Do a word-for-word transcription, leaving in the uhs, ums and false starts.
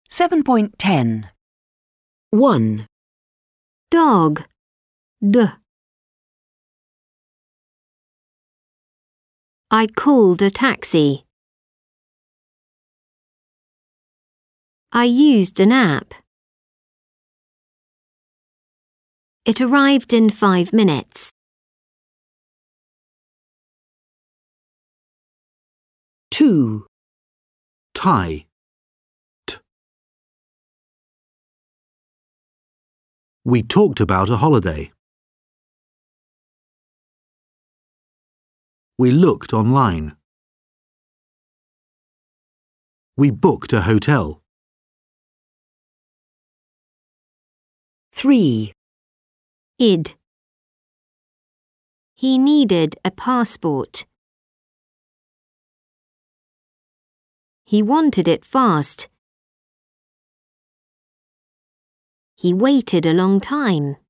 seven point ten. one. Dog. D. I called a taxi. I used an app. It arrived in five minutes. two. Tie. T. We talked about a holiday. We looked online. We booked a hotel. three. Id. He needed a passport. He wanted it fast. He waited a long time.